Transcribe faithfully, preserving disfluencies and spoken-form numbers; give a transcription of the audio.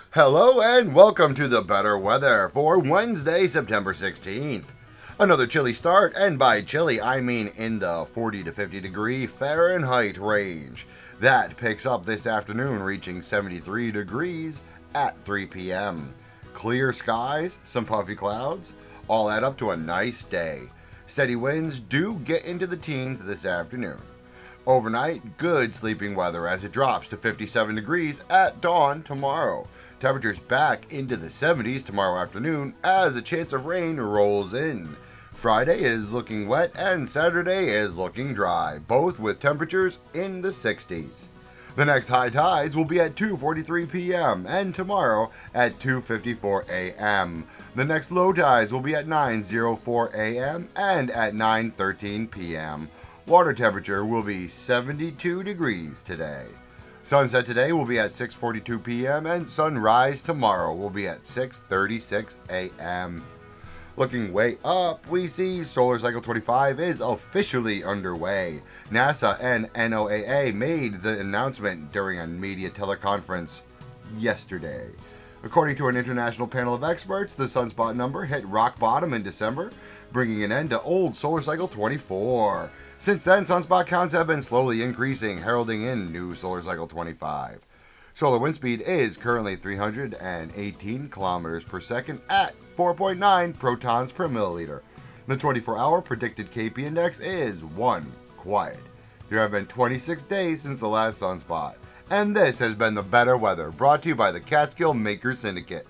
Hello and welcome to the better weather for Wednesday, September sixteenth. Another chilly start, and by chilly I mean in the forty to fifty degree Fahrenheit range. That picks up this afternoon, reaching seventy-three degrees at three p.m. Clear skies, some puffy clouds, all add up to a nice day. Steady winds do get into the teens this afternoon. Overnight, good sleeping weather as it drops to fifty-seven degrees at dawn tomorrow. Temperatures back into the seventies tomorrow afternoon as a chance of rain rolls in. Friday is looking wet and Saturday is looking dry, both with temperatures in the sixties. The next high tides will be at two forty-three p.m. and tomorrow at two fifty-four a.m. The next low tides will be at nine oh four a.m. and at nine thirteen p.m. Water temperature will be seventy-two degrees today. Sunset today will be at six forty-two p.m. and sunrise tomorrow will be at six thirty-six a.m. Looking way up, we see Solar Cycle twenty-five is officially underway. NASA and N O A A made the announcement during a media teleconference yesterday. According to an international panel of experts, the sunspot number hit rock bottom in December, bringing an end to old Solar Cycle twenty-four. Since then, sunspot counts have been slowly increasing, heralding in new Solar Cycle twenty-five. Solar wind speed is currently three hundred eighteen kilometers per second at four point nine protons per milliliter. The twenty-four hour predicted K P index is one. Quiet. There have been twenty-six days since the last sunspot. And this has been the better weather, brought to you by the Catskill Maker Syndicate.